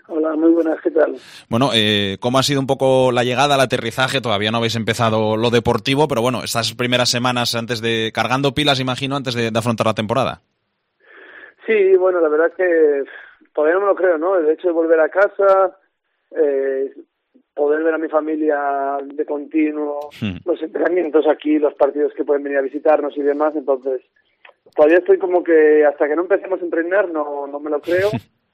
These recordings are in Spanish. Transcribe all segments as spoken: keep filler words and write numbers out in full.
Hola, muy buenas, ¿qué tal? Bueno, eh, ¿cómo ha sido un poco la llegada, el aterrizaje? Todavía no habéis empezado lo deportivo, pero bueno, estas primeras semanas antes de... cargando pilas, imagino, antes de, de afrontar la temporada. Sí, bueno, la verdad es que todavía no me lo creo, ¿no? El hecho de volver a casa, eh, poder ver a mi familia de continuo, hmm. los entrenamientos aquí, los partidos que pueden venir a visitarnos y demás, entonces todavía estoy como que hasta que no empecemos a entrenar no, no me lo creo,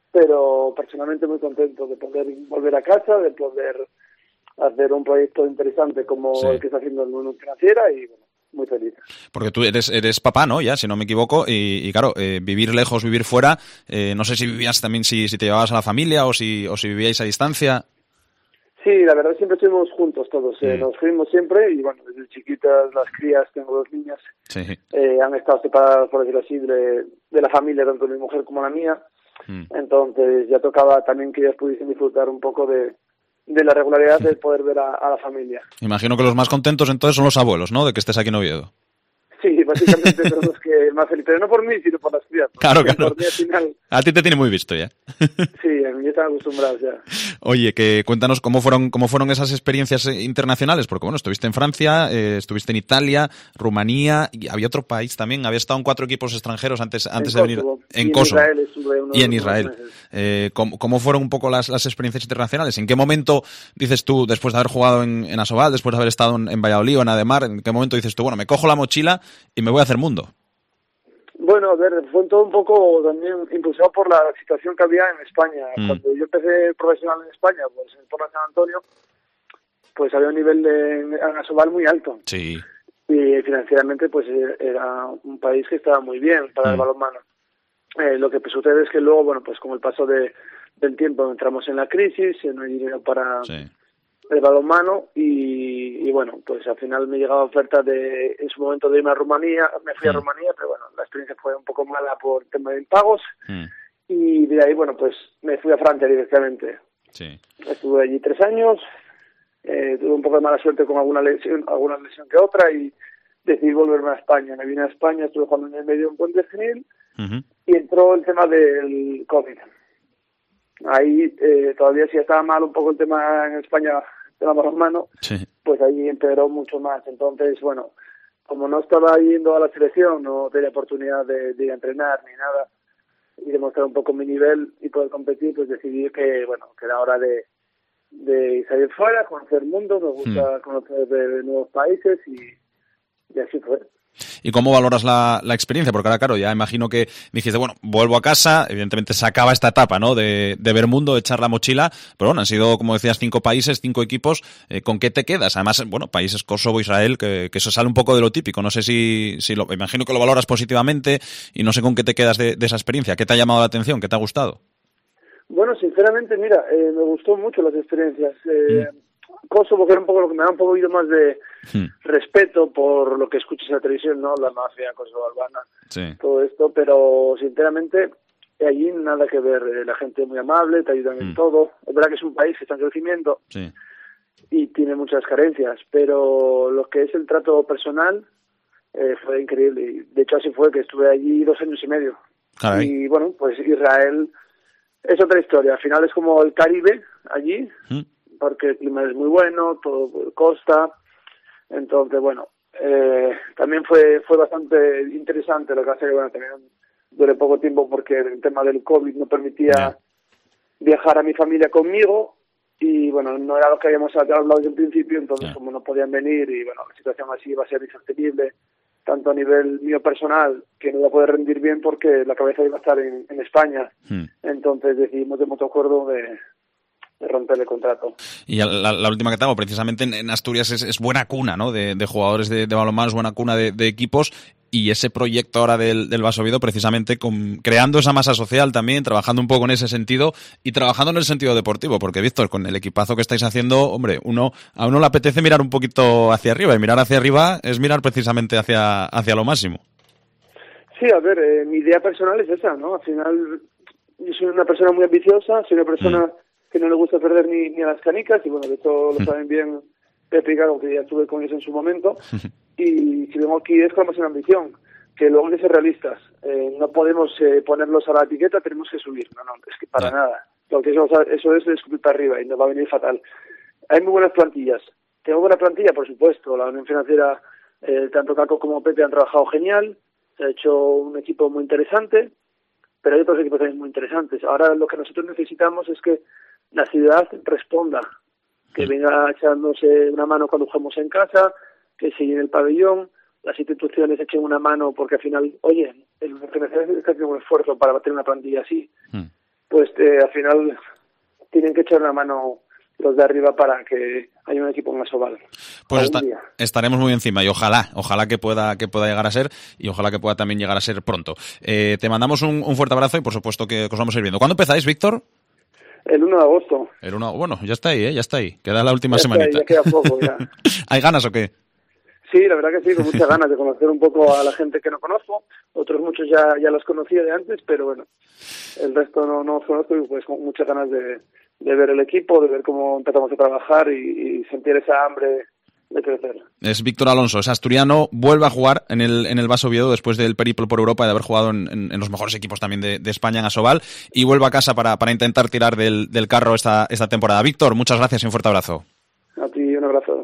pero personalmente muy contento de poder volver a casa, de poder hacer un proyecto interesante como sí. el que está haciendo el Unión Financiera y bueno, muy feliz. Porque tú eres eres papá, ¿no? Ya, si no me equivoco, y, y claro, eh, vivir lejos, vivir fuera, eh, no sé si vivías también, si, si te llevabas a la familia o si o si vivíais a distancia. Sí, la verdad siempre estuvimos juntos todos, eh, mm. nos fuimos siempre y bueno, desde chiquitas las crías, tengo dos niñas, sí. eh, han estado separadas, por decirlo así, de, de la familia, tanto mi mujer como la mía, mm. entonces ya tocaba también que ellas pudiesen disfrutar un poco de de la regularidad de poder ver a, a la familia. Imagino que los más contentos entonces son los abuelos, ¿no? De que estés aquí en Oviedo. Sí, básicamente son los que más felices, pero no por mí, sino por las crías. Claro, claro. Por mí, al final... A ti te tiene muy visto ya. Sí, a mí ya están acostumbrados ya. Oye, que cuéntanos cómo fueron cómo fueron esas experiencias internacionales, porque bueno, estuviste en Francia, eh, estuviste en Italia, Rumanía, y había otro país también, había estado en cuatro equipos extranjeros antes antes de Kosovo. venir en y Kosovo. En Israel estuve unos, y en Israel. Eh, ¿cómo, ¿Cómo fueron un poco las, las experiencias internacionales? ¿En qué momento dices tú, después de haber jugado en, en Asobal, después de haber estado en, en Valladolid o en Ademar, en qué momento dices tú, bueno, me cojo la mochila y me voy a hacer mundo? Bueno, a ver, fue todo un poco también impulsado por la situación que había en España. Mm. Cuando yo empecé profesional en España, pues en Torre San Antonio, pues había un nivel de en Asobal muy alto. Sí. Y financieramente, pues era un país que estaba muy bien para mm. el balonmano. Eh, lo que sucede es que luego, bueno, pues con el paso de, del tiempo entramos en la crisis, no hay dinero para sí. el balonmano y, y bueno, pues al final me llegaba oferta de, en su momento de irme a Rumanía, me fui mm. a Rumanía, pero bueno, la experiencia fue un poco mala por tema de impagos mm. y de ahí, bueno, pues me fui a Francia directamente. Sí. Estuve allí tres años, eh, tuve un poco de mala suerte con alguna lesión, alguna lesión que otra y decidí volverme a España. Me vine a España, estuve jugando en el medio en Puente Genil uh-huh. y entró el tema del COVID. Ahí eh, todavía sí estaba mal un poco el tema en España, el tema balonmano, sí. pues ahí empeoró mucho más. Entonces, bueno, como no estaba yendo a la selección, no tenía oportunidad de, de ir a entrenar ni nada y demostrar un poco mi nivel y poder competir, pues decidí que, bueno, que era hora de, de salir fuera, conocer el mundo, me gusta mm. conocer de nuevos países y, y así fue. ¿Y cómo valoras la, la experiencia? Porque ahora, claro, ya imagino que dijiste, bueno, vuelvo a casa, evidentemente se acaba esta etapa, ¿no? De, de ver mundo, de echar la mochila, pero bueno, han sido, como decías, cinco países, cinco equipos, eh, ¿con qué te quedas? Además, bueno, países Kosovo, Israel, que, que eso sale un poco de lo típico, no sé si, si lo, imagino que lo valoras positivamente y no sé con qué te quedas de, de esa experiencia, ¿qué te ha llamado la atención, qué te ha gustado? Bueno, sinceramente, mira, eh, me gustó mucho las experiencias, eh, mm. Kosovo, que era un poco lo que me da un poco más de hmm. respeto por lo que escuchas en la televisión, ¿no? La mafia kosovo-albana, sí. todo esto, pero sinceramente allí nada que ver, la gente es muy amable, te ayudan hmm. en todo. Es verdad que es un país que está en crecimiento sí. y tiene muchas carencias, pero lo que es el trato personal eh, fue increíble. Y de hecho así fue, que estuve allí dos años y medio. Caray. Y bueno, pues Israel es otra historia. Al final es como el Caribe allí. Hmm. porque el clima es muy bueno, todo costa, entonces bueno, eh, también fue fue bastante interesante, lo que hace que bueno, también duré poco tiempo porque el tema del COVID no permitía yeah. viajar a mi familia conmigo y bueno, no era lo que habíamos hablado desde el principio, entonces yeah. como no podían venir y bueno, la situación así iba a ser insostenible, tanto a nivel mío personal, que no iba a poder rendir bien porque la cabeza iba a estar en, en España, hmm. entonces decidimos de mutuo acuerdo de de romper el contrato. Y la, la última que te hago, precisamente en, en Asturias es, es buena cuna, ¿no? De, de jugadores de, de balonmano, es buena cuna de, de equipos, y ese proyecto ahora del, del Baso Oviedo, precisamente con, creando esa masa social también, trabajando un poco en ese sentido y trabajando en el sentido deportivo, porque Víctor, con el equipazo que estáis haciendo, hombre, uno a uno le apetece mirar un poquito hacia arriba, y mirar hacia arriba es mirar precisamente hacia, hacia lo máximo. Sí, a ver, eh, mi idea personal es esa, ¿no? Al final, yo soy una persona muy ambiciosa, soy una persona mm. que no le gusta perder ni, ni a las canicas, y bueno, de esto lo saben bien Pepe y Gago, que ya estuve con ellos en su momento, y si vengo aquí es con más una ambición, que luego hay que ser realistas, eh, no podemos eh, ponerlos a la etiqueta, tenemos que subir, no, no, es que para yeah. nada, porque eso, eso es escupir para arriba y nos va a venir fatal. Hay muy buenas plantillas. ¿Tengo buena plantilla? Por supuesto. La Unión Financiera, eh, tanto Caco como Pepe han trabajado genial. Se ha hecho un equipo muy interesante, pero hay otros equipos también muy interesantes. Ahora lo que nosotros necesitamos es que la ciudad responda, que venga echándose una mano cuando jugamos en casa, que se llene el pabellón, las instituciones echen una mano, porque al final, oye, el Unión Financiera está haciendo un esfuerzo para bater una plantilla así, mm. pues eh, al final tienen que echar una mano los de arriba para que haya un equipo más oval. Pues está, estaremos muy encima y ojalá, ojalá que pueda que pueda llegar a ser y ojalá que pueda también llegar a ser pronto. Eh, te mandamos un, un fuerte abrazo y por supuesto que, que os vamos a ir viendo. ¿Cuándo empezáis, Víctor? El uno de agosto. El uno, bueno, ya está ahí, ¿eh? Ya está ahí. Queda la última ya semanita. Ahí, ya queda poco, ya. ¿Hay ganas o qué? Sí, la verdad que sí, con muchas ganas de conocer un poco a la gente que no conozco. Otros muchos ya ya los conocía de antes, pero bueno, el resto no, no los conozco y pues con muchas ganas de, de ver el equipo, de ver cómo empezamos a trabajar y, y sentir esa hambre de crecer. Es Víctor Alonso, es asturiano, vuelve a jugar en el en el Baso Oviedo después del periplo por Europa y de haber jugado en, en, en los mejores equipos también de, de España en Asobal, y vuelve a casa para, para intentar tirar del, del carro esta, esta temporada. Víctor, muchas gracias y un fuerte abrazo. A ti un abrazo.